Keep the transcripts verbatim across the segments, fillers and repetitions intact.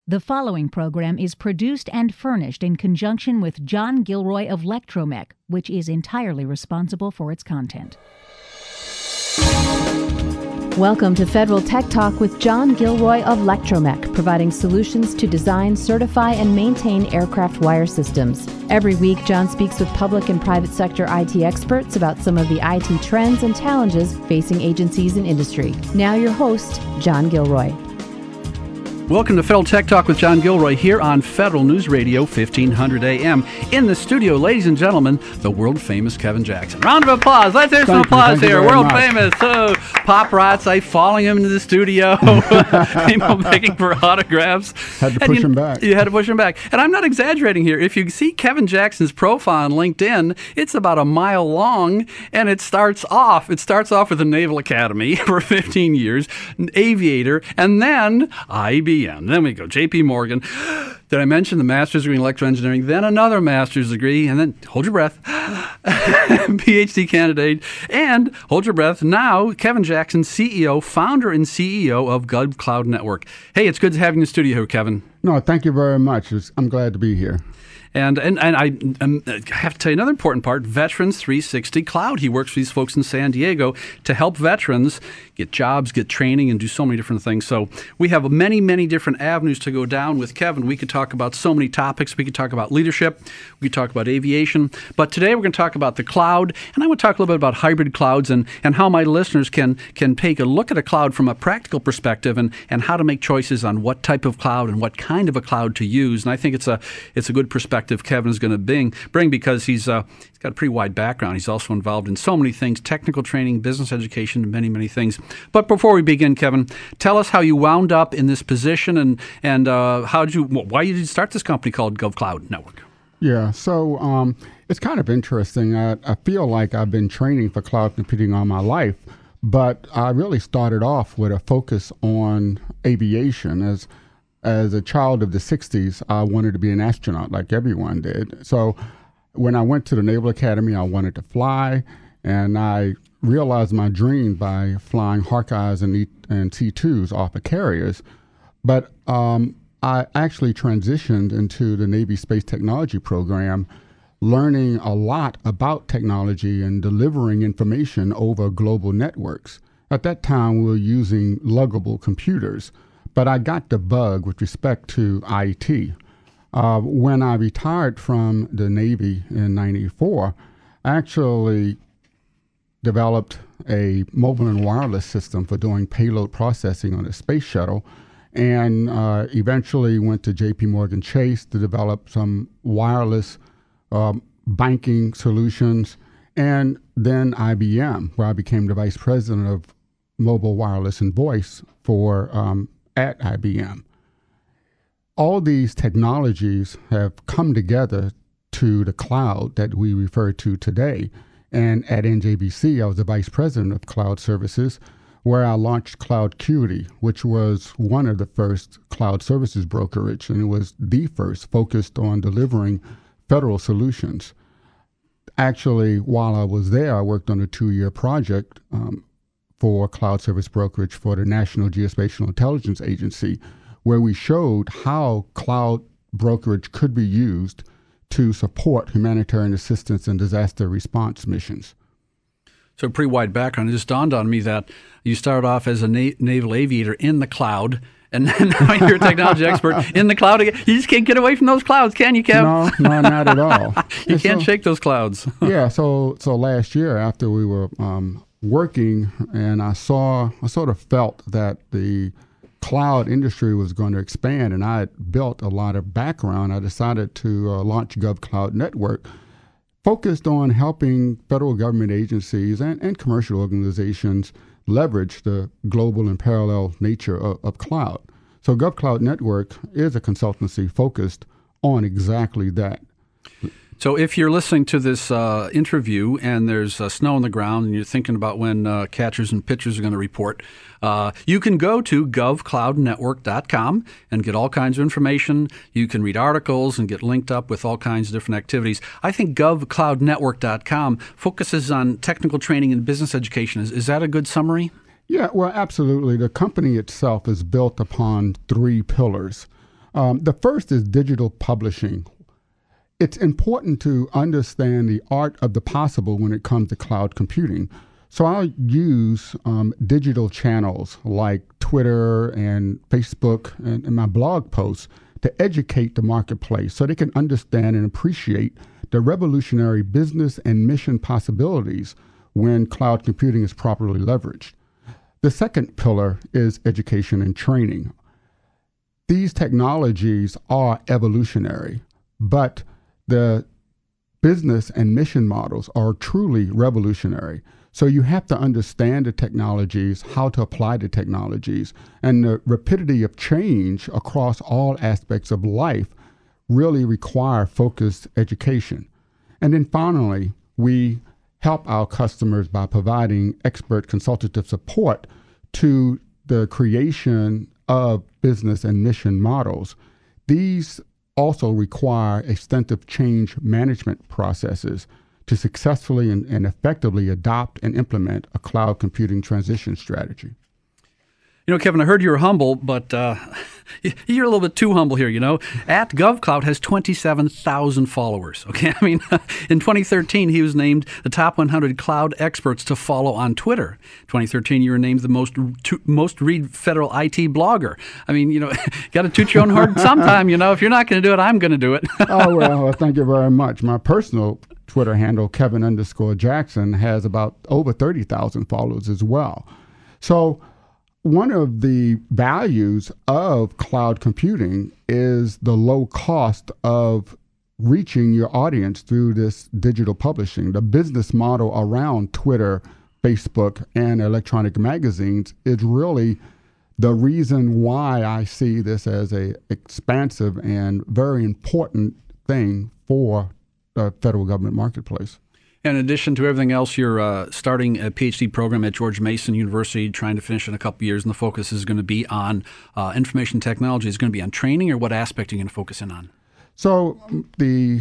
The following program is produced and furnished in conjunction with John Gilroy of Lectromech, which is entirely responsible for its content. Welcome to Federal Tech Talk with John Gilroy of Lectromech, providing solutions to design, certify, and maintain aircraft wire systems. Every week, John speaks with public and private sector I T experts about some of the I T trends and challenges facing agencies and industry. Now your host, John Gilroy. Welcome to Federal Tech Talk with John Gilroy here on Federal News Radio fifteen hundred A M. In the studio, ladies and gentlemen, the world-famous Kevin Jackson. Round of applause. Let's hear some Thank applause you. here. You World-famous. Oh, paparazzi following him into the studio, you know, begging for autographs. Had to And push you, him back. You had to push him back. And I'm not exaggerating here. If you see Kevin Jackson's profile on LinkedIn, it's about a mile long, and it starts off, it starts off with the Naval Academy for fifteen years, an aviator, and then I B M. Then we go J P Morgan. Did I mention the master's degree in electrical engineering? Then another master's degree, and then hold your breath, P H D candidate, and hold your breath. Now, Kevin Jackson, C E O, founder and C E O of GovCloud Network. Hey, it's good to have you in the studio here, Kevin. No, thank you very much. It's, I'm glad to be here. And and, and I, um, I have to tell you another important part, Veterans three sixty Cloud. He works for these folks in San Diego to help veterans get jobs, get training, and do so many different things. So we have many, many different avenues to go down with Kevin. We could talk about so many topics. We could talk about leadership. We could talk about aviation. But today we're going to talk about the cloud, and I want to talk a little bit about hybrid clouds and, and how my listeners can can take a look at a cloud from a practical perspective and, and how to make choices on what type of cloud and what kind of a cloud to use. And I think it's a it's a good perspective Kevin is going to bring, bring because he's uh, he's got a pretty wide background. He's also involved in so many things, technical training, business education, and many, many things. But before we begin, Kevin, tell us how you wound up in this position and, and uh, how did you, why did you start this company called GovCloud Network? Yeah, so um, it's kind of interesting. I, I feel like I've been training for cloud computing all my life, but I really started off with a focus on aviation. As As a child of the sixties, I wanted to be an astronaut like everyone did. So when I went to the Naval Academy, I wanted to fly, and I realized my dream by flying Hawkeyes and, e- and C twos off of carriers. But um, I actually transitioned into the Navy Space Technology Program, learning a lot about technology and delivering information over global networks. At that time, we were using luggable computers. But I got the bug with respect to I T. Uh, when I retired from the Navy in ninety-four, I actually developed a mobile and wireless system for doing payload processing on a space shuttle, and uh, eventually went to J P Morgan Chase to develop some wireless um, banking solutions, and then I B M, where I became the vice president of mobile, wireless, and voice for um, at I B M. All these technologies have come together to the cloud that we refer to today. And at N J B C, I was the vice president of cloud services, where I launched CloudCuity, which was one of the first cloud services brokerage, and it was the first focused on delivering federal solutions. Actually, while I was there, I worked on a two-year project um, for cloud service brokerage for the National Geospatial Intelligence Agency, where we showed how cloud brokerage could be used to support humanitarian assistance and disaster response missions. So a pretty wide background. It just dawned on me that you started off as a na- naval aviator in the cloud, and now you're a technology expert in the cloud again. You just can't get away from those clouds, can you, Kev? No, no, not at all. You And can't so, shake those clouds. yeah, so so last year after we were um, working, and I saw, I sort of felt that the cloud industry was going to expand, and I had built a lot of background. I decided to uh, launch GovCloud Network, focused on helping federal government agencies and, and commercial organizations leverage the global and parallel nature of, of cloud. So GovCloud Network is a consultancy focused on exactly that. So if you're listening to this uh, interview and there's uh, snow on the ground and you're thinking about when uh, catchers and pitchers are going to report, uh, you can go to gov cloud network dot com and get all kinds of information. You can read articles and get linked up with all kinds of different activities. I think gov cloud network dot com focuses on technical training and business education. Is, is that a good summary? Yeah, well, absolutely. The company itself is built upon three pillars. Um, the first is digital publishing. It's important to understand the art of the possible when it comes to cloud computing. So I'll use um, digital channels like Twitter and Facebook and, and my blog posts to educate the marketplace so they can understand and appreciate the revolutionary business and mission possibilities when cloud computing is properly leveraged. The second pillar is education and training. These technologies are evolutionary, but the business and mission models are truly revolutionary. So you have to understand the technologies, how to apply the technologies, and the rapidity of change across all aspects of life really require focused education. And then finally, we help our customers by providing expert consultative support to the creation of business and mission models. These also require extensive change management processes to successfully and, and effectively adopt and implement a cloud computing transition strategy. You know, Kevin, I heard you were humble, but uh, you're a little bit too humble here, you know. At GovCloud has twenty-seven thousand followers, okay? I mean, in twenty thirteen, he was named the top one hundred cloud experts to follow on Twitter. twenty thirteen, you were named the most to, most read federal I T blogger. I mean, you know, got to toot your own horn sometime, you know. If you're not going to do it, I'm going to do it. Oh, well, thank you very much. My personal Twitter handle, Kevin underscore Jackson, has about over thirty thousand followers as well. So one of the values of cloud computing is the low cost of reaching your audience through this digital publishing. The business model around Twitter, Facebook, and electronic magazines is really the reason why I see this as a expansive and very important thing for the federal government marketplace. In addition to everything else, you're uh, starting a PhD program at George Mason University, trying to finish in a couple years, and the focus is going to be on uh, information technology. Is it going to be on training, or what aspect are you going to focus in on? So the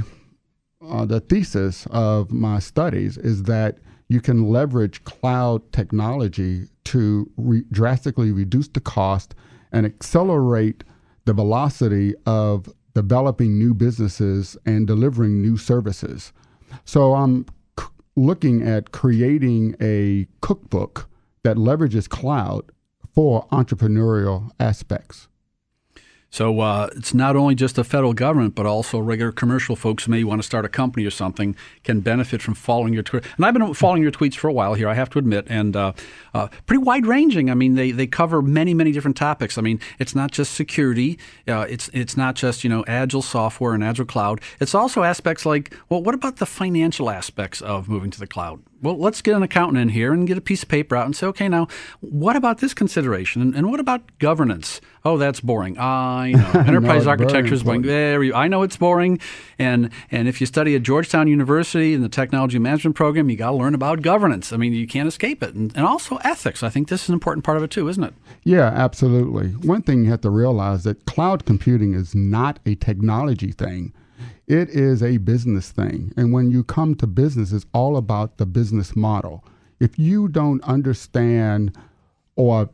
uh, the thesis of my studies is that you can leverage cloud technology to re- drastically reduce the cost and accelerate the velocity of developing new businesses and delivering new services. So I'm c- looking at creating a cookbook that leverages cloud for entrepreneurial aspects. So uh, it's not only just the federal government, but also regular commercial folks who may want to start a company or something can benefit from following your Twitter. And I've been following your tweets for a while here, I have to admit, and uh, uh, pretty wide-ranging. I mean, they, they cover many, many different topics. I mean, it's not just security. Uh, it's it's not just, you know, agile software and agile cloud. It's also aspects like, well, what about the financial aspects of moving to the cloud? Well, let's get an accountant in here and get a piece of paper out and say, okay, now, what about this consideration? And, and what about governance? Oh, that's boring. I know. Enterprise No, architecture is boring. very Very, I know it's boring. And and if you study at Georgetown University in the technology management program, you got to learn about governance. I mean, you can't escape it. And, and also ethics. I think this is an important part of it too, isn't it? Yeah, absolutely. One thing you have to realize that cloud computing is not a technology thing. It is a business thing. And when you come to business, it's all about the business model. If you don't understand or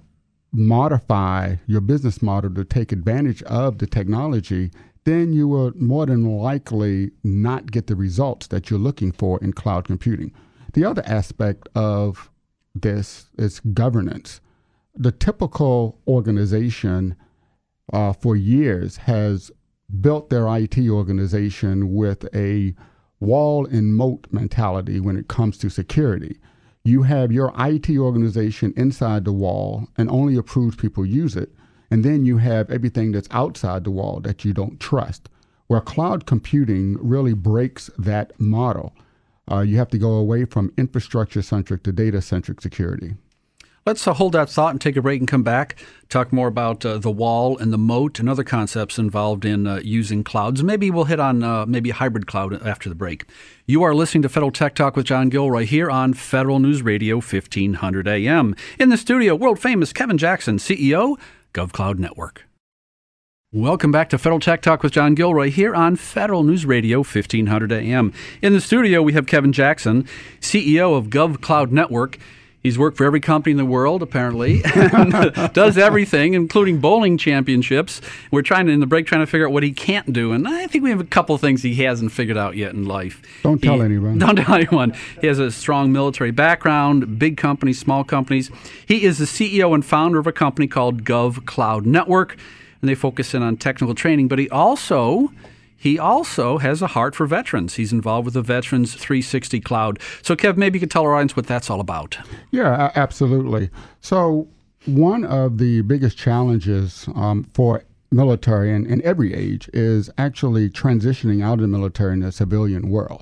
modify your business model to take advantage of the technology, then you will more than likely not get the results that you're looking for in cloud computing. The other aspect of this is governance. The typical organization uh, for years has built their I T organization with a wall and moat mentality when it comes to security. You have your I T organization inside the wall and only approved people use it. And then you have everything that's outside the wall that you don't trust. Where cloud computing really breaks that model. Uh, you have to go away from infrastructure-centric to data-centric security. Let's uh, hold that thought and take a break and come back, talk more about uh, the wall and the moat and other concepts involved in uh, using clouds. Maybe we'll hit on uh, maybe a hybrid cloud after the break. You are listening to Federal Tech Talk with John Gilroy here on Federal News Radio fifteen hundred A M. In the studio, world-famous Kevin Jackson, C E O, GovCloud Network. Welcome back to Federal Tech Talk with John Gilroy here on Federal News Radio fifteen hundred A M. In the studio, we have Kevin Jackson, C E O of GovCloud Network. He's worked for every company in the world, apparently, and does everything, including bowling championships. We're trying to, in the break, trying to figure out what he can't do, and I think we have a couple of things he hasn't figured out yet in life. Don't tell he, anyone. Don't tell anyone. He has a strong military background, big companies, small companies. He is the C E O and founder of a company called GovCloud Network, and they focus in on technical training, but he also... He also has a heart for veterans. He's involved with the Veterans three sixty Cloud. So, Kev, maybe you could tell our audience what that's all about. Yeah, absolutely. So one of the biggest challenges um, for military in, in every age is actually transitioning out of the military in the civilian world.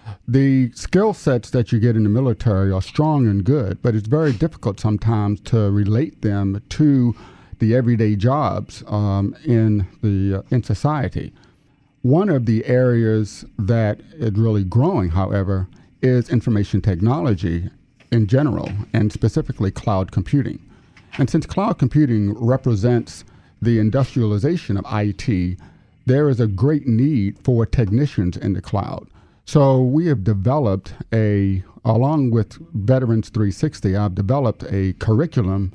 The skill sets that you get in the military are strong and good, but it's very difficult sometimes to relate them to the everyday jobs um, in the uh, in society. One of the areas that is really growing, however, is information technology in general, and specifically cloud computing. And since cloud computing represents the industrialization of I T, there is a great need for technicians in the cloud. So we have developed a, along with Veterans three sixty, I've developed a curriculum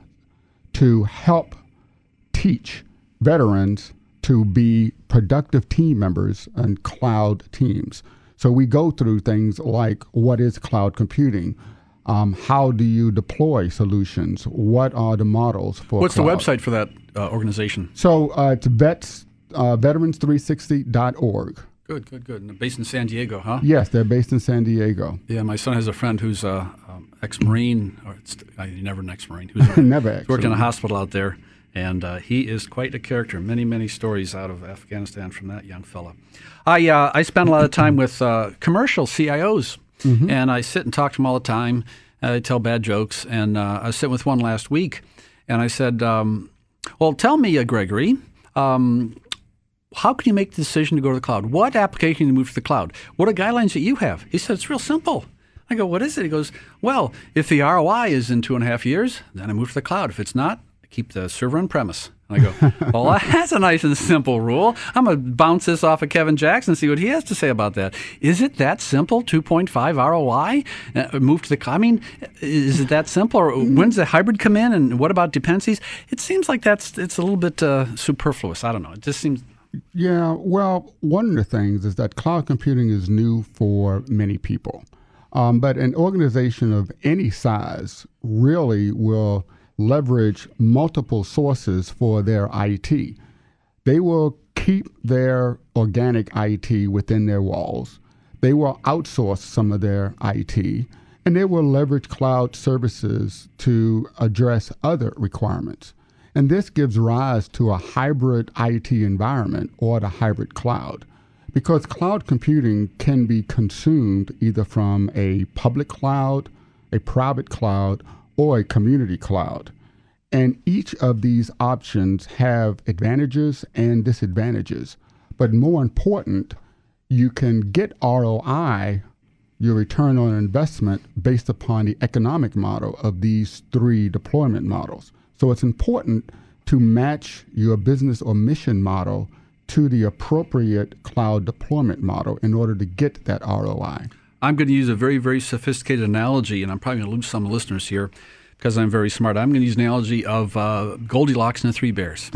to help teach veterans to be productive team members and cloud teams. So we go through things like, what is cloud computing? Um, how do you deploy solutions? What are the models for What's cloud? the website for that uh, organization? So uh, it's vets, uh, veterans three sixty dot org. Good, good, good. And based in San Diego, huh? Yes, they're based in San Diego. Yeah, my son has a friend who's a um, ex-Marine, or it's, uh, never an ex-Marine, who's Never he's worked in a hospital out there. And uh, he is quite a character. Many, many stories out of Afghanistan from that young fella. I uh, I spend a lot of time with uh, commercial C I Os, mm-hmm. and I sit and talk to them all the time. I tell bad jokes, and uh, I was sitting with one last week, and I said, um, well, tell me, uh, Gregory, um, how can you make the decision to go to the cloud? What application can you move to the cloud? What are guidelines that you have? He said, it's real simple. I go, what is it? He goes, well, if the R O I is in two and a half years, then I move to the cloud. If it's not, keep the server on premise. And I go, well, that's a nice and simple rule. I'm going to bounce this off of Kevin Jackson and see what he has to say about that. Is it that simple, two point five R O I? Uh, move to the cloud? I mean, is it that simple? Or when's the hybrid come in? And what about dependencies? It seems like that's it's a little bit uh, superfluous. I don't know. It just seems... Yeah, well, one of the things is that cloud computing is new for many people. Um, but an organization of any size really will leverage multiple sources for their I T. They will keep their organic I T within their walls. They will outsource some of their I T, and they will leverage cloud services to address other requirements. And this gives rise to a hybrid I T environment, or the hybrid cloud, because cloud computing can be consumed either from a public cloud, a private cloud, or a community cloud. And each of these options have advantages and disadvantages. But more important, you can get R O I, your return on investment, based upon the economic model of these three deployment models. So it's important to match your business or mission model to the appropriate cloud deployment model in order to get that R O I. I'm going to use a very, very sophisticated analogy, and I'm probably going to lose some listeners here because I'm very smart. I'm going to use an analogy of uh, Goldilocks and the Three Bears.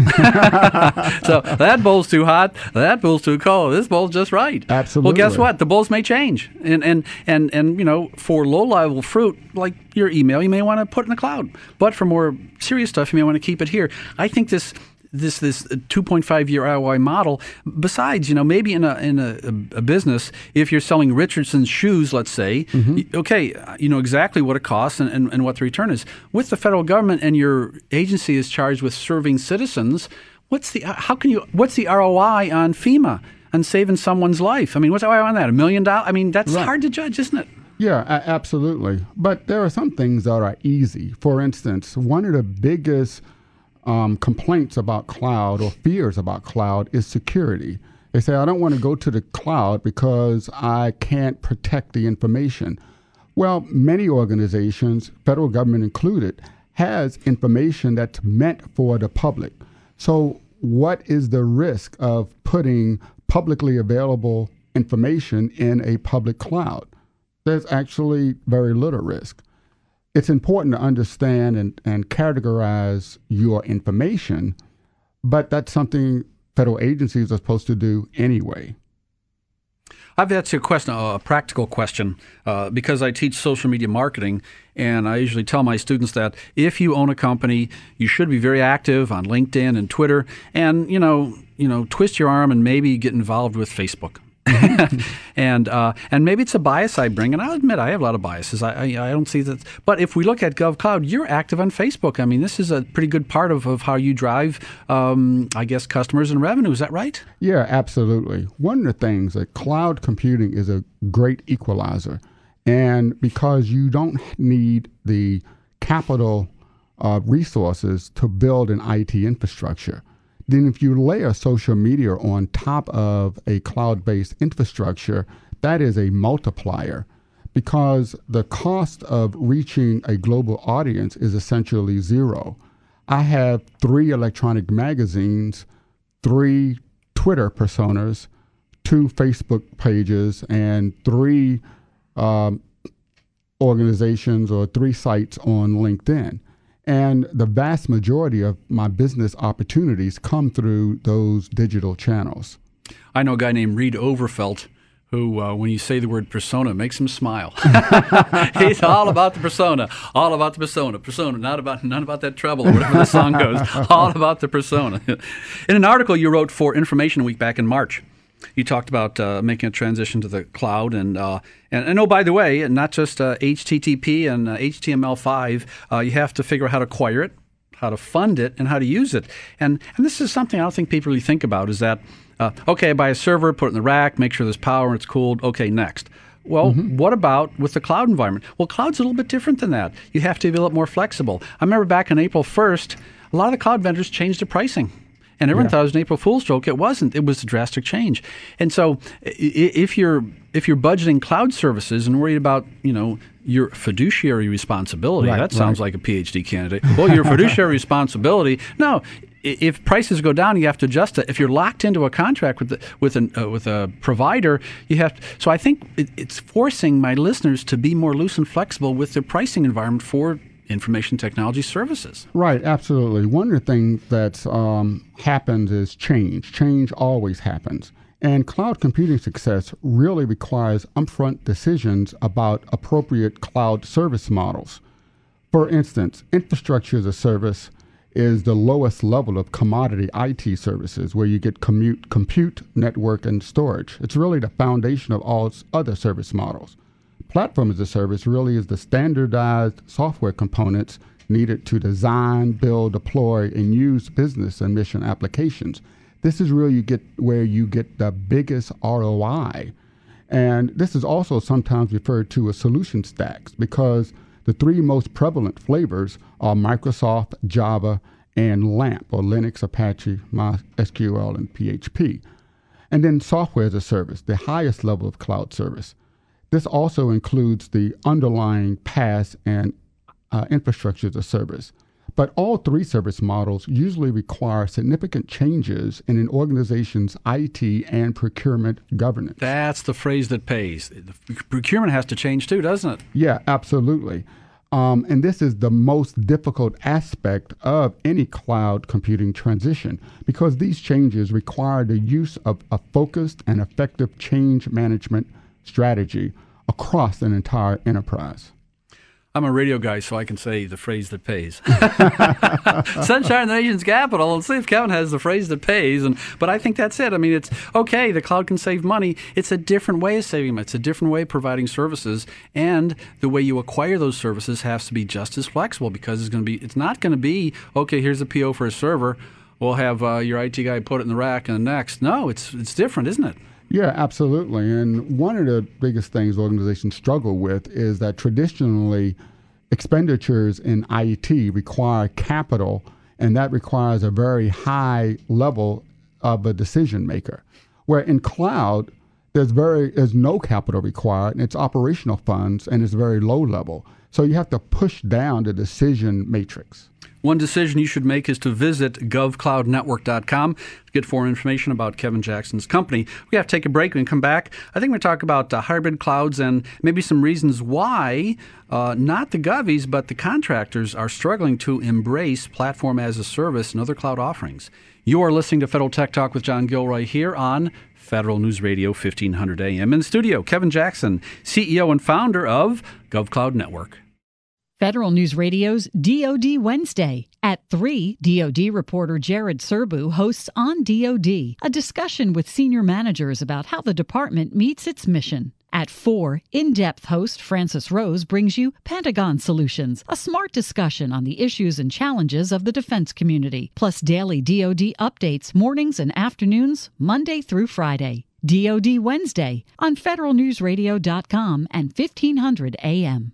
So that bowl's too hot, that bowl's too cold, this bowl's just right. Absolutely. Well, guess what? The bowls may change. And, and, and, and you know, for low-level fruit, like your email, you may want to put in the cloud. But for more serious stuff, you may want to keep it here. I think this... this this two point five year R O I model. Besides, you know, maybe in a in a, a business, if you're selling Richardson's shoes, let's say, mm-hmm. okay, you know exactly what it costs and, and, and what the return is. With the federal government and your agency is charged with serving citizens, what's the how can you what's the R O I on FEMA on saving someone's life? I mean, what's the R O I on that? A million dollars? I mean, that's right. Hard to judge, isn't it? Yeah, a- absolutely. But there are some things that are easy. For instance, one of the biggest Um, complaints about cloud or fears about cloud is security. They say, I don't want to go to the cloud because I can't protect the information. Well, many organizations, federal government included, has information that's meant for the public. So what is the risk of putting publicly available information in a public cloud? There's actually very little risk. it's important to understand and, and categorize your information, but that's something federal agencies are supposed to do anyway. I've asked you a question, a practical question, uh, because I teach social media marketing, and I usually tell my students that if you own a company, you should be very active on LinkedIn and Twitter, and you know, you know, twist your arm and maybe get involved with Facebook. and uh, and maybe it's a bias I bring, and I'll admit I have a lot of biases. I, I I don't see that. But if we look at GovCloud, you're active on Facebook. I mean, this is a pretty good part of, of how you drive, um, I guess, customers and revenue. Is that right? Yeah, absolutely. One of the things that cloud computing is a great equalizer, and because you don't need the capital uh, resources to build an I T infrastructure. Then if you layer social media on top of a cloud-based infrastructure, that is a multiplier because the cost of reaching a global audience is essentially zero. I have three electronic magazines, three Twitter personas, two Facebook pages, and three um, organizations or three sites on LinkedIn. And the vast majority of my business opportunities come through those digital channels. I know a guy named Reed Overfelt who, uh, when you say the word persona, makes him smile. He's all about the persona, all about the persona, persona, not about not about that treble or whatever the song goes, all about the persona. In an article you wrote for Information Week back in March, you talked about uh, making a transition to the cloud, and uh, and, and oh, by the way, not just uh, H T T P and uh, H T M L five. Uh, you have to figure out how to acquire it, how to fund it, and how to use it. And and this is something I don't think people really think about. Is that uh, okay? I buy a server, put it in the rack, make sure there's power and it's cooled. Okay, next. Well, mm-hmm. What about with the cloud environment? Well, cloud's a little bit different than that. You have to be a little more flexible. I remember back on April first, a lot of the cloud vendors changed their pricing. And everyone yeah. thought it was an April Fool's joke. It wasn't. It was a drastic change. And so, if you're if you're budgeting cloud services and worried about you know your fiduciary responsibility, right, that sounds right. like a P H D candidate. Well, your fiduciary responsibility. No, if prices go down, you have to adjust it. If you're locked into a contract with the, with an uh, with a provider, you have to. So I think it, it's forcing my listeners to be more loose and flexible with their pricing environment for information technology services. Right, absolutely. One of the things that's um, happens is change. Change always happens. And cloud computing success really requires upfront decisions about appropriate cloud service models. For instance, infrastructure as a service is the lowest level of commodity I T services where you get commute, compute, network, and storage. It's really the foundation of all other service models. Platform as a service really is the standardized software components needed to design, build, deploy, and use business and mission applications. This is really you get where you get the biggest R O I. And this is also sometimes referred to as solution stacks because the three most prevalent flavors are Microsoft, Java, and LAMP, or Linux, Apache, MySQL, and P H P. And then software as a service, the highest level of cloud service. This also includes the underlying PaaS and uh, infrastructure as a service. But all three service models usually require significant changes in an organization's I T and procurement governance. That's the phrase that pays. The procurement has to change too, doesn't it? Yeah, absolutely. Um, and this is the most difficult aspect of any cloud computing transition because these changes require the use of a focused and effective change management strategy across an entire enterprise. I'm a radio guy, so I can say the phrase that pays. Sunshine in the nation's capital. Let's see if Kevin has the phrase that pays. And but I think that's it. I mean, it's okay. The cloud can save money. It's a different way of saving money. It's a different way of providing services, and the way you acquire those services has to be just as flexible because it's going to be. It's not going to be okay. Here's a P O for a server. We'll have uh, your I T guy put it in the rack and next. No, it's it's different, isn't it? Yeah, absolutely. And one of the biggest things organizations struggle with is that traditionally expenditures in I T require capital, and that requires a very high level of a decision maker. Where in cloud, there's very there's no capital required, and it's operational funds, and it's very low level. So you have to push down the decision matrix. One decision you should make is to visit gov cloud network dot com to get more information about Kevin Jackson's company. We have to take a break. When we come back, I think we're going to talk about uh, hybrid clouds and maybe some reasons why uh, not the govies, but the contractors are struggling to embrace platform as a service and other cloud offerings. You are listening to Federal Tech Talk with John Gilroy here on Federal News Radio fifteen hundred A M. In the studio, Kevin Jackson, C E O and founder of GovCloud Network. Federal News Radio's D O D Wednesday. At three, D O D reporter Jared Serbu hosts On D O D, a discussion with senior managers about how the department meets its mission. At four, in-depth host Francis Rose brings you Pentagon Solutions, a smart discussion on the issues and challenges of the defense community, plus daily D O D updates mornings and afternoons, Monday through Friday. D O D Wednesday on federal news radio dot com and fifteen hundred A M.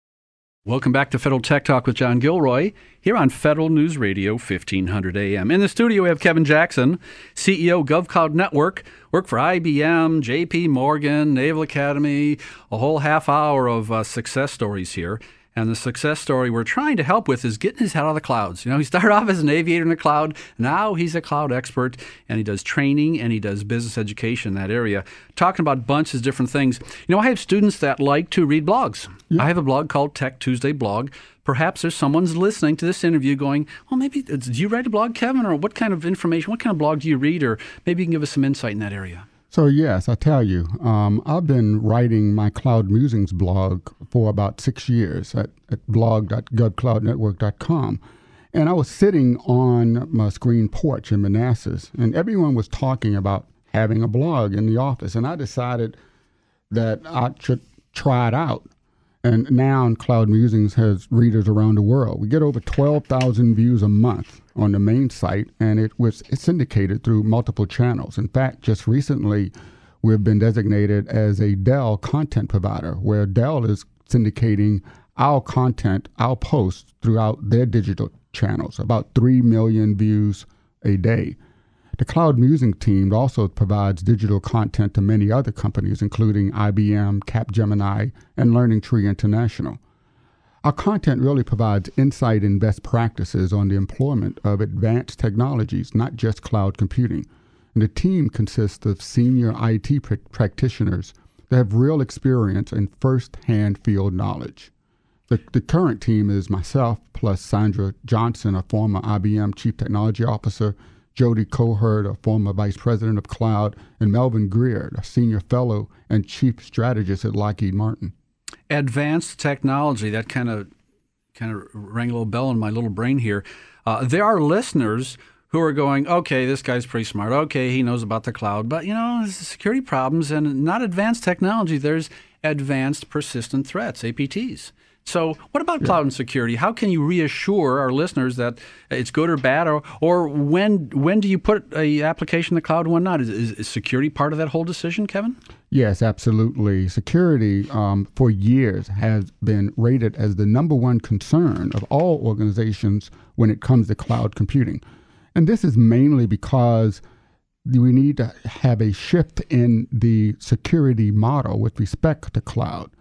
Welcome back to Federal Tech Talk with John Gilroy here on Federal News Radio fifteen hundred A M. In the studio, we have Kevin Jackson, C E O, GovCloud Network, work for I B M, J P Morgan, Naval Academy, a whole half hour of uh, success stories here. And the success story we're trying to help with is getting his head out of the clouds. You know, he started off as an aviator in the cloud. Now he's a cloud expert, and he does training and he does business education in that area, talking about bunches of different things. You know, I have students that like to read blogs. Yeah. I have a blog called Tech Tuesday Blog. Perhaps there's someone's listening to this interview going, well, maybe, do you write a blog, Kevin? Or what kind of information, what kind of blog do you read? Or maybe you can give us some insight in that area. So, yes, I tell you, um, I've been writing my Cloud Musings blog for about six years at, at blog dot gov cloud network dot com. And I was sitting on my screen porch in Manassas, and everyone was talking about having a blog in the office. And I decided that I should try it out. And now Cloud Musings has readers around the world. We get over twelve thousand views a month on the main site, and it was it's syndicated through multiple channels. In fact, just recently, we've been designated as a Dell content provider, where Dell is syndicating our content, our posts, throughout their digital channels, about three million views a day. The Cloud Musings team also provides digital content to many other companies, including I B M, Capgemini, and Learning Tree International. Our content really provides insight and best practices on the employment of advanced technologies, not just cloud computing. And the team consists of senior I T pr- practitioners that have real experience and first-hand field knowledge. The, the current team is myself, plus Sandra Johnson, a former I B M Chief Technology Officer, Jody Cohert, a former Vice President of Cloud, and Melvin Greer, a Senior Fellow and Chief Strategist at Lockheed Martin. Advanced technology, that kind of kind of rang a little bell in my little brain here. Uh, there are listeners who are going, okay, this guy's pretty smart. Okay, he knows about the cloud. But, you know, there's security problems and not advanced technology. There's advanced persistent threats, A P Ts. So what about yeah. cloud and security? How can you reassure our listeners that it's good or bad? Or, or when when do you put an application in the cloud and when not? Is, is, is security part of that whole decision, Kevin? Yes, absolutely. Security um, for years has been rated as the number one concern of all organizations when it comes to cloud computing. And this is mainly because we need to have a shift in the security model with respect to cloud.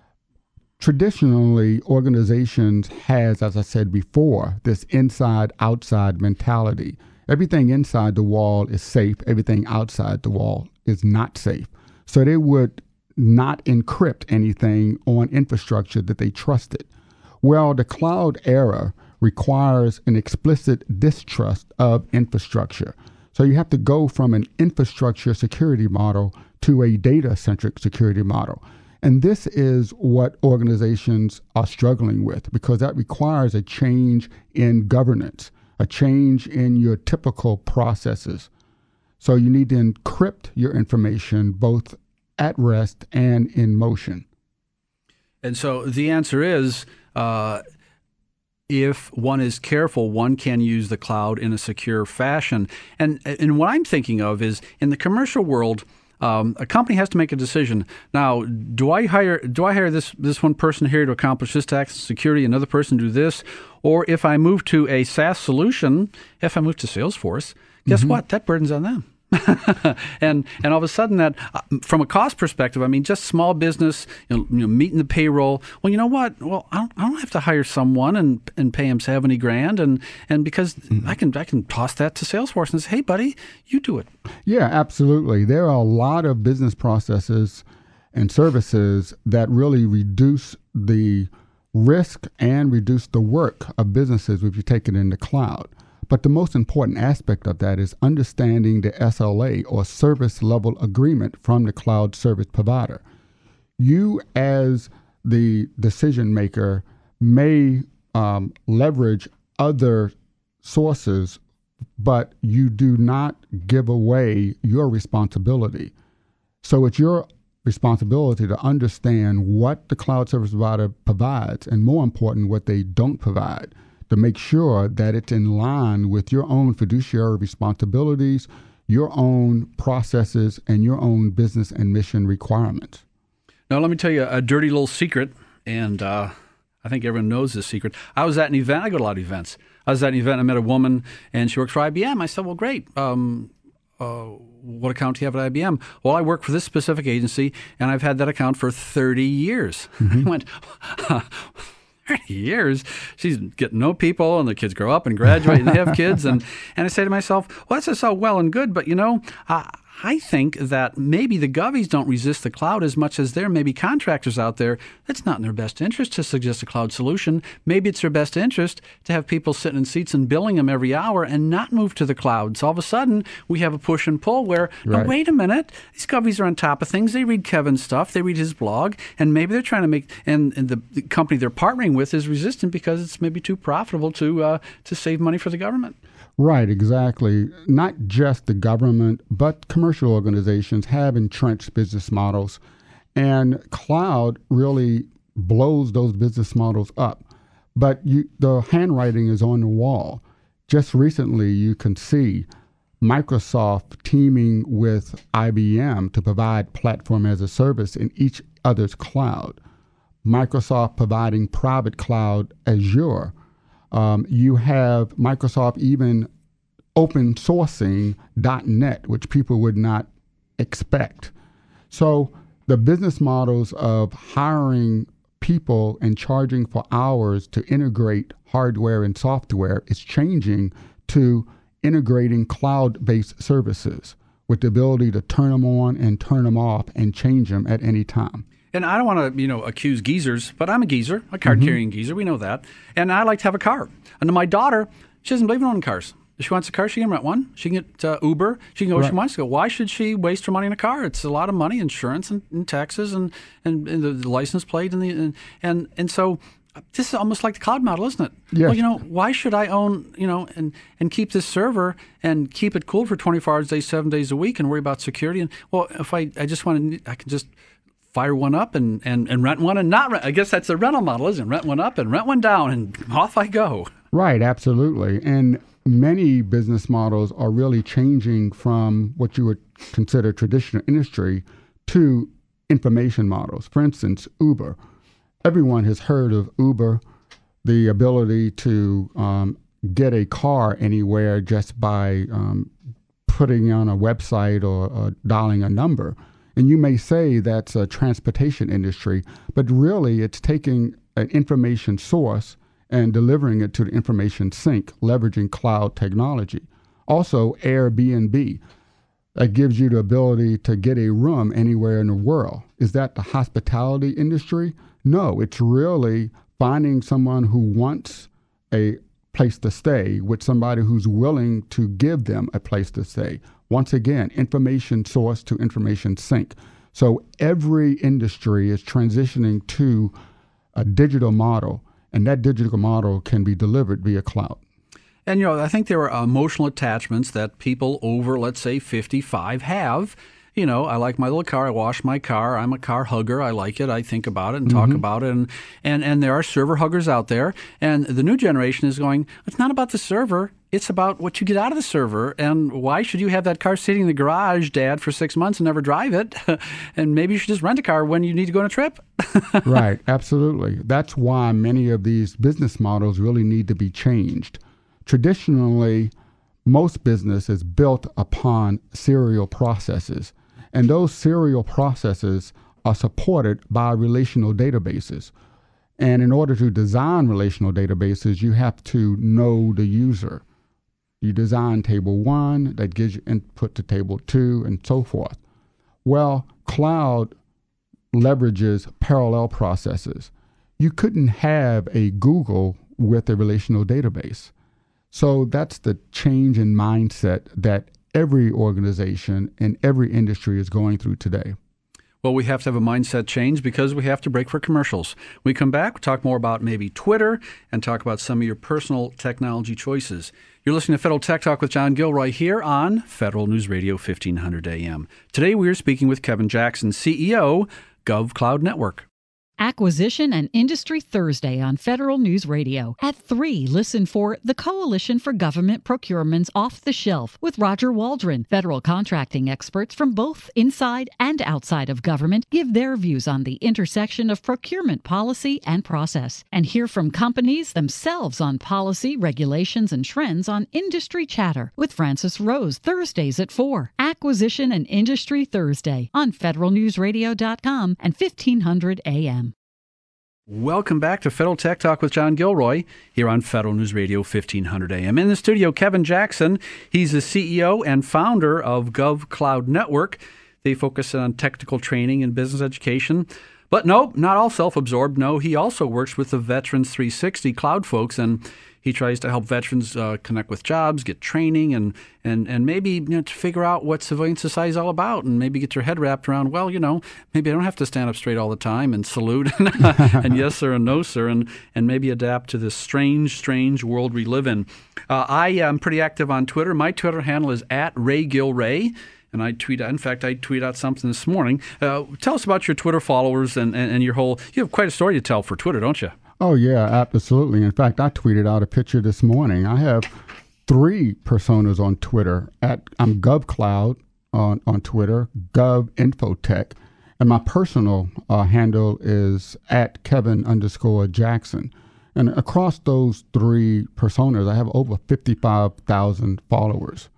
Traditionally, organizations has, as I said before, this inside-outside mentality. Everything inside the wall is safe. Everything outside the wall is not safe. So they would not encrypt anything on infrastructure that they trusted. Well, the cloud era requires an explicit distrust of infrastructure. So you have to go from an infrastructure security model to a data-centric security model. And this is what organizations are struggling with, because that requires a change in governance, a change in your typical processes. So you need to encrypt your information both at rest and in motion. And so the answer is, uh, if one is careful, one can use the cloud in a secure fashion. And, and what I'm thinking of is, in the commercial world, Um, a company has to make a decision. Now, do I hire do I hire this this one person here to accomplish this task and security, another person do this? Or if I move to a SaaS solution, if I move to Salesforce, guess mm-hmm. what? That burden's on them. and and all of a sudden that, uh, from a cost perspective, I mean, just small business, you know, you know, meeting the payroll. Well, you know what? Well, I don't, I don't have to hire someone and and pay him seventy grand, and and because mm-hmm. I can I can toss that to Salesforce and say, hey, buddy, you do it. Yeah, absolutely. There are a lot of business processes and services that really reduce the risk and reduce the work of businesses if you take it in the cloud. But the most important aspect of that is understanding the S L A, or service level agreement, from the cloud service provider. You, as the decision maker, may um, leverage other sources, but you do not give away your responsibility. So it's your responsibility to understand what the cloud service provider provides, and more important, what they don't provide, to make sure that it's in line with your own fiduciary responsibilities, your own processes, and your own business and mission requirements. Now, let me tell you a dirty little secret, and uh, I think everyone knows this secret. I was at an event. I go to a lot of events. I was at an event. I met a woman, and she works for I B M. I said, well, great. Um, uh, what account do you have at I B M? Well, I work for this specific agency, and I've had that account for thirty years. Mm-hmm. I went, thirty years? She's getting no people, and the kids grow up and graduate and have kids. And, and I say to myself, well, that's just all well and good, but, you know, uh, I think that maybe the govies don't resist the cloud as much as there may be contractors out there. That's not in their best interest to suggest a cloud solution. Maybe it's their best interest to have people sitting in seats and billing them every hour and not move to the cloud. So all of a sudden, we have a push and pull where, right. no, wait a minute, these govies are on top of things. They read Kevin's stuff. They read his blog. And maybe they're trying to make, and, and the, the company they're partnering with is resistant because it's maybe too profitable to uh, to save money for the government. Right, exactly. Not just the government, but commercial organizations have entrenched business models, and cloud really blows those business models up. But you, the handwriting is on the wall. Just recently, you can see Microsoft teaming with I B M to provide platform as a service in each other's cloud. Microsoft providing private cloud Azure. Um, you have Microsoft even open sourcing dot net, which people would not expect. So the business models of hiring people and charging for hours to integrate hardware and software is changing to integrating cloud-based services with the ability to turn them on and turn them off and change them at any time. And I don't want to, you know, accuse geezers, but I'm a geezer, a card-carrying mm-hmm. geezer. We know that. And I like to have a car. And my daughter, she doesn't believe in owning cars. If she wants a car, she can rent one. She can get uh, Uber. She can go where right. she wants to go. Why should she waste her money in a car? It's a lot of money, insurance and, and taxes and, and, and the, the license plate. And, the, and, and and so this is almost like the cloud model, isn't it? Yes. Well, you know, why should I own, you know, and, and keep this server and keep it cool for twenty-four hours a day, seven days a week and worry about security? And, well, if I, I just want to, I can just fire one up and, and, and rent one and not rent. I guess that's a rental model, isn't it? Rent one up and rent one down and off I go. Right, absolutely. And many business models are really changing from what you would consider traditional industry to information models. For instance, Uber. Everyone has heard of Uber, the ability to um, get a car anywhere just by um, putting on a website or, or dialing a number. And you may say that's a transportation industry, but really it's taking an information source and delivering it to the information sink, leveraging cloud technology. Also, Airbnb, that gives you the ability to get a room anywhere in the world. Is that the hospitality industry? No, it's really finding someone who wants a place to stay with somebody who's willing to give them a place to stay. Once again, information source to information sink. So every industry is transitioning to a digital model, and that digital model can be delivered via cloud. And, you know, I think there are emotional attachments that people over, let's say, fifty-five have. You know, I like my little car. I wash my car. I'm a car hugger. I like it. I think about it and talk mm-hmm. about it. And, and, and there are server huggers out there. And the new generation is going, it's not about the server. It's about what you get out of the server. And why should you have that car sitting in the garage, Dad, for six months and never drive it? And maybe you should just rent a car when you need to go on a trip. Right. Absolutely. That's why many of these business models really need to be changed. Traditionally, most business is built upon serial processes, and those serial processes are supported by relational databases. And in order to design relational databases, you have to know the user. You design table one, that gives you input to table two, and so forth. Well, cloud leverages parallel processes. You couldn't have a Google with a relational database. So that's the change in mindset that every organization in every industry is going through today. Well, we have to have a mindset change because we have to break for commercials. When we come back, we'll talk more about maybe Twitter and talk about some of your personal technology choices. You're listening to Federal Tech Talk with John Gilroy here on Federal News Radio fifteen hundred A M. Today we are speaking with Kevin Jackson, C E O, GovCloud Network. Acquisition and Industry Thursday on Federal News Radio. At three, listen for the Coalition for Government Procurement's Off the Shelf with Roger Waldron. Federal contracting experts from both inside and outside of government give their views on the intersection of procurement policy and process. And hear from companies themselves on policy, regulations, and trends on Industry Chatter with Francis Rose, Thursdays at four. Acquisition and Industry Thursday on federal news radio dot com and fifteen hundred A M. Welcome back to Federal Tech Talk with John Gilroy here on Federal News Radio fifteen hundred A M. In the studio, Kevin Jackson. He's the C E O and founder of GovCloud Network. They focus on technical training and business education. But no, not all self-absorbed. No, he also works with the Veterans three sixty Cloud folks, and he tries to help veterans uh, connect with jobs, get training, and and and maybe you know to figure out what civilian society is all about, and maybe get your head wrapped around. Well, you know, maybe I don't have to stand up straight all the time and salute and, and yes sir and no sir, and and maybe adapt to this strange, strange world we live in. Uh, I am pretty active on Twitter. My Twitter handle is at Ray Gilray. And I tweet out, in fact, I tweet out something this morning. Uh, tell us about your Twitter followers and, and, and your whole, you have quite a story to tell for Twitter, don't you? Oh, yeah, absolutely. In fact, I tweeted out a picture this morning. I have three personas on Twitter. At I'm GovCloud on, on Twitter, GovInfotech, and my personal uh, handle is at Kevin underscore Jackson. And across those three personas, I have over fifty-five thousand followers.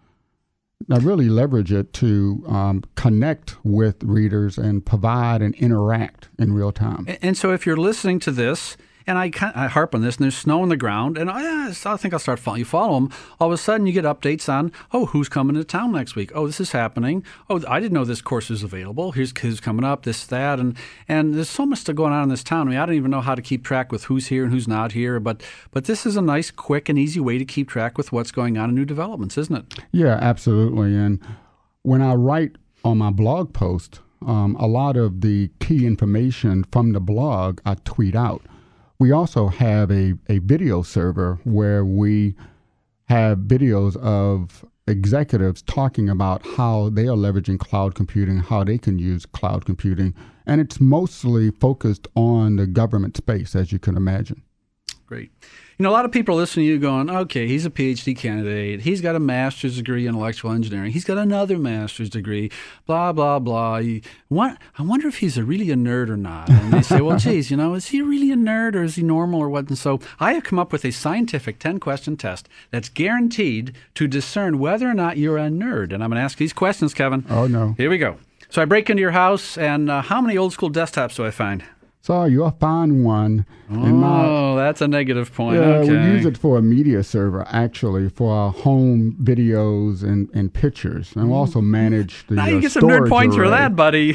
I really leverage it to um, connect with readers and provide and interact in real time. And, and so if you're listening to this, and I, I harp on this, and there's snow on the ground, and I, I think I'll start following you. Follow them. All of a sudden, you get updates on, oh, who's coming to town next week? Oh, this is happening. Oh, I didn't know this course was available. Here's who's coming up, this, that, and and there's so much going on in this town. I mean, I don't even know how to keep track with who's here and who's not here, but but this is a nice, quick, and easy way to keep track with what's going on in new developments, isn't it? Yeah, absolutely. And when I write on my blog post, um, a lot of the key information from the blog I tweet out. We also have a, a video server where we have videos of executives talking about how they are leveraging cloud computing, how they can use cloud computing, and it's mostly focused on the government space, as you can imagine. Great. You know, a lot of people are listening to you going, okay, he's a P H D candidate. He's got a master's degree in electrical engineering. He's got another master's degree, blah, blah, blah. You, what, I wonder if he's a really a nerd or not. And they say, well, geez, you know, is he really a nerd or is he normal or what? And so I have come up with a scientific ten-question test that's guaranteed to discern whether or not you're a nerd. And I'm going to ask these questions, Kevin. Oh, no. Here we go. So I break into your house, and uh, how many old school desktops do I find? So you'll find one. Oh, in my, that's a negative point. Yeah, okay. We use it for a media server, actually, for our home videos and, and pictures. And we also manage the Now you uh, get some nerd points array. for that, buddy.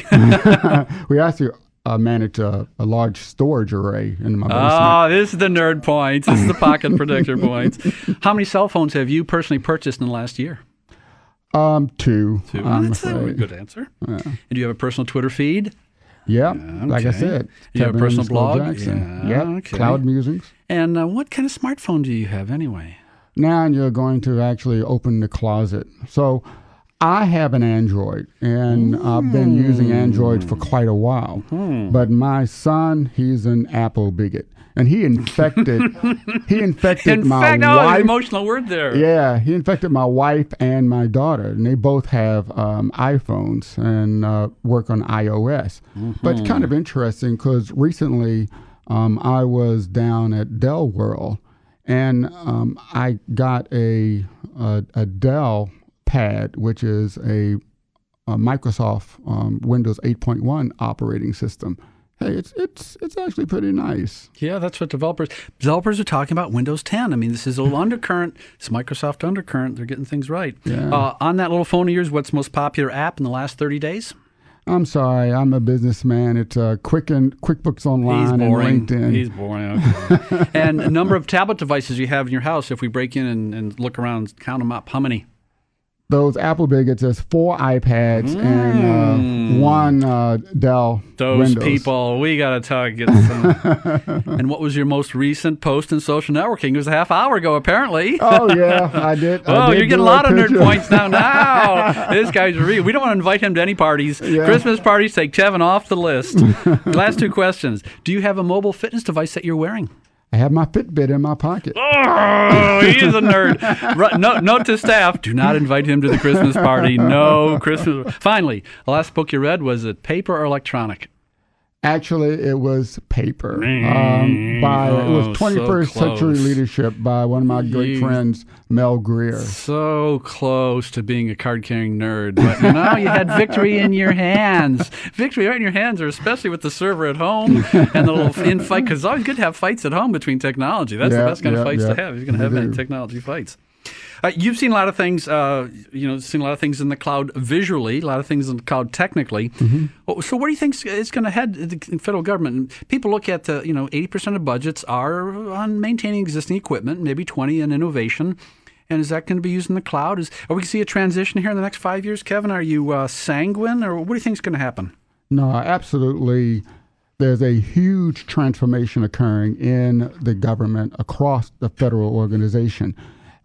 We actually uh, manage a, a large storage array in my basement. Oh, this is the nerd points. This is the pocket protector points. How many cell phones have you personally purchased in the last year? Um, two. Two. I'm That's a afraid. good answer. Yeah. And do you have a personal Twitter feed? Yep, Yeah, like I okay. said. You have a Kevin personal underscore blog? Jackson. Yeah, Yep, okay. Cloud Musings. And uh, what kind of smartphone do you have anyway? Now you're going to actually open the closet. So I have an Android, and I've been using Android for quite a while. Hmm. But my son, he's an Apple bigot, and he infected he infected In my fact, no, there's an wife. emotional word there. Yeah, he infected my wife and my daughter, and they both have um, iPhones and uh, work on iOS. Mm-hmm. But it's kind of interesting because recently um, I was down at Dell World, And um, I got a, a a Dell Pad, which is a, a Microsoft um, Windows eight point one operating system. Hey, it's it's it's actually pretty nice. Yeah, that's what developers developers are talking about. Windows ten. I mean, this is a little undercurrent. It's Microsoft undercurrent. They're getting things right. Yeah. Uh, on that little phone of yours, what's the most popular app in the last thirty days? I'm sorry, I'm a businessman. It's uh, Quicken, QuickBooks Online He's boring. and LinkedIn. He's boring. Okay. And a number of tablet devices you have in your house, if we break in and, and look around and count them up, how many? Those Apple bigots, there's four iPads Mm. and uh, one uh, Dell Those Windows. people, we got to talk. Get some. And what was your most recent post in social networking? It was a half hour ago, apparently. Oh, yeah, I did. Oh, I did you're getting a do lot of nerd picture. points now. Now, this guy's real. We don't want to invite him to any parties. Yeah. Christmas parties, take Kevin off the list. Last two questions. Do you have a mobile fitness device that you're wearing? I have my Fitbit in my pocket. Oh, he's a nerd. Right, note, note to staff, do not invite him to the Christmas party. No Christmas. Finally, the last book you read, was it paper or electronic? Actually, it was paper. Um, by it Oh, was twenty-first so Century close. Leadership by one of my great You- friends, Mel Greer. So close to being a card-carrying nerd, but you know, you had victory in your hands. Victory right in your hands, or especially with the server at home and the little in-fight, because it's always good to have fights at home between technology. That's Yeah, the best kind yeah, of fights yeah. to have. You're going to have You any do. technology fights. Uh, you've seen a lot of things, uh, you know, seen a lot of things in the cloud visually, a lot of things in the cloud technically. Mm-hmm. Oh, so where do you think it's going to head, the federal government? People look at, the, you know, eighty percent of budgets are on maintaining existing equipment, maybe twenty in innovation. And is that going to be used in the cloud? Is, are we going to see a transition here in the next five years, Kevin? Are you uh, sanguine, or what do you think is going to happen? No, absolutely. There's a huge transformation occurring in the government across the federal organization.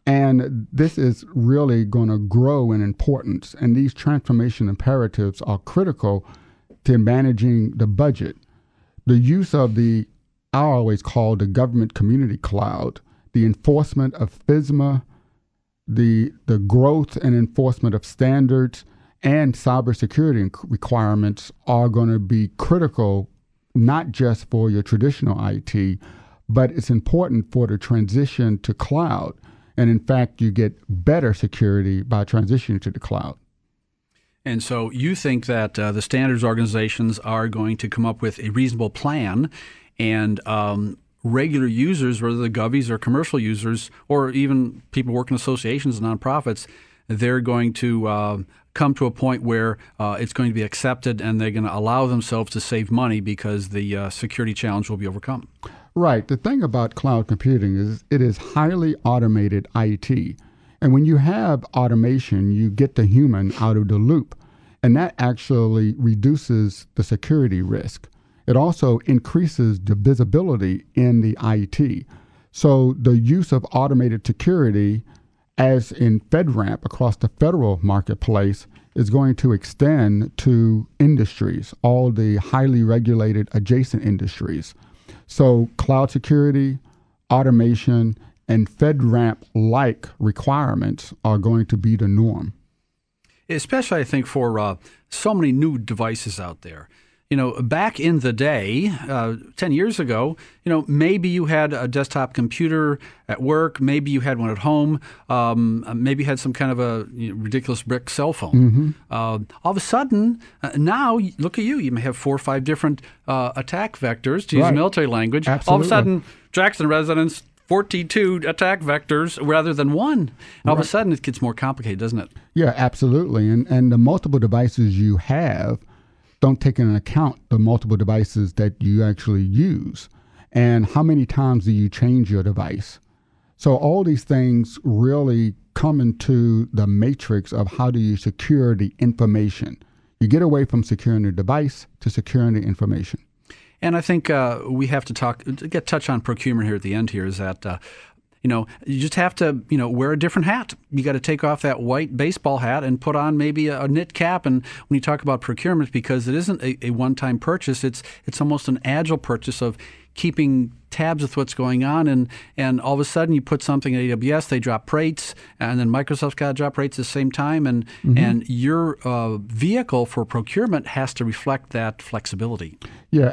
And this is really going to grow in importance. And these transformation imperatives are critical to managing the budget. The use of the, I always call the government community cloud, the enforcement of FISMA, the, the growth and enforcement of standards, and cybersecurity requirements are going to be critical, not just for your traditional I T, but it's important for the transition to cloud. And in fact, you get better security by transitioning to the cloud. And so you think that uh, the standards organizations are going to come up with a reasonable plan, and um, regular users, whether the govies or commercial users, or even people working in associations and nonprofits, they're going to uh, come to a point where uh, it's going to be accepted, and they're going to allow themselves to save money because the uh, security challenge will be overcome. Right. The thing about cloud computing is it is highly automated I T. And when you have automation, you get the human out of the loop. And that actually reduces the security risk. It also increases the visibility in the I T. So the use of automated security, as in FedRAMP across the federal marketplace, is going to extend to industries, all the highly regulated adjacent industries. So cloud security, automation, and FedRAMP-like requirements are going to be the norm. Especially, I think, for uh, so many new devices out there. You know, back in the day, uh, ten years ago, you know, maybe you had a desktop computer at work, maybe you had one at home, um, maybe you had some kind of a you know, ridiculous brick cell phone. Mm-hmm. Uh, all of a sudden, uh, now, look at you, you may have four or five different uh, attack vectors, to use Right. military language. Absolutely. All of a sudden, Jackson residents, forty-two attack vectors rather than one. And all of a sudden, it gets more complicated, doesn't it? Yeah, absolutely. And and the multiple devices you have don't take into account the multiple devices that you actually use. And how many times do you change your device? So all these things really come into the matrix of how do you secure the information. You get away from securing the device to securing the information. And I think uh, we have to talk, get touch on procurement here at the end here, is that, uh, you know, you just have to, you know, wear a different hat. You got to take off that white baseball hat and put on maybe a, a knit cap. And when you talk about procurement, because it isn't a, a one-time purchase, it's it's almost an agile purchase of keeping tabs with what's going on. And, and all of a sudden you put something in A W S, they drop rates, and then Microsoft's got to drop rates at the same time. And, mm-hmm. and your uh, vehicle for procurement has to reflect that flexibility. Yeah, ap-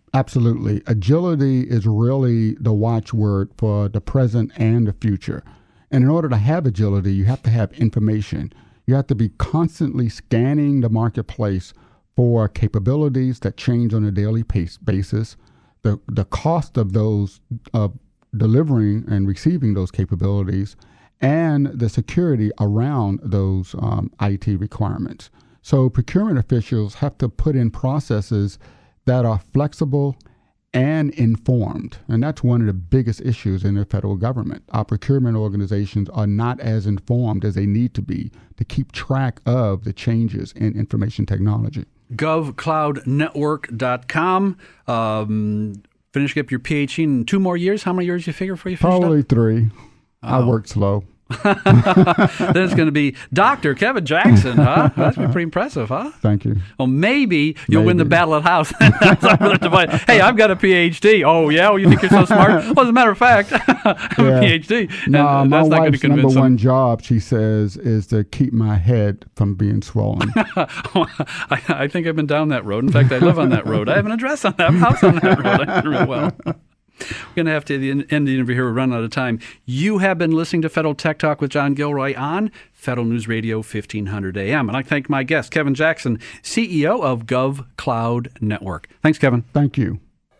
Absolutely. Agility is really the watchword for the present and the future. And in order to have agility, you have to have information. You have to be constantly scanning the marketplace for capabilities that change on a daily pace basis. The the cost of those of delivering and receiving those capabilities, and the security around those um, I T requirements. So procurement officials have to put in processes that are flexible and informed. And that's one of the biggest issues in the federal government. Our procurement organizations are not as informed as they need to be to keep track of the changes in information technology. gov cloud network dot com. Um, finish up your PhD in two more years. How many years you figure before you finish Probably up? three. Oh. I work slow. Then it's going to be Doctor Kevin Jackson, huh? That's going to be pretty impressive, huh? Thank you. Well, maybe you'll Maybe. win the battle at house. Hey, I've got a PhD. Oh, yeah? Well, you think you're so smart? Well, as a matter of fact, I have Yeah. a PhD. And No, uh, my that's not going to wife's number convince them. one job, she says, is to keep my head from being swollen. I, I think I've been down that road. In fact, I live on that road. I have an address on that house on that road. I know really well. We're going to have to end the interview here. We're running out of time. You have been listening to Federal Tech Talk with John Gilroy on Federal News Radio fifteen hundred A M. And I thank my guest, Kevin Jackson, C E O of Gov Cloud Network. Thanks, Kevin. Thank you.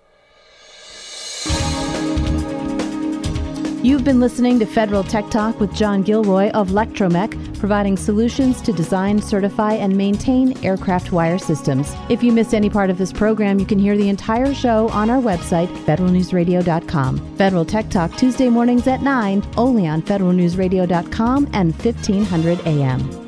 You've been listening to Federal Tech Talk with John Gilroy of Electromech, providing solutions to design, certify, and maintain aircraft wire systems. If you missed any part of this program, you can hear the entire show on our website, federal news radio dot com. Federal Tech Talk Tuesday mornings at nine, only on federal news radio dot com and fifteen hundred A M.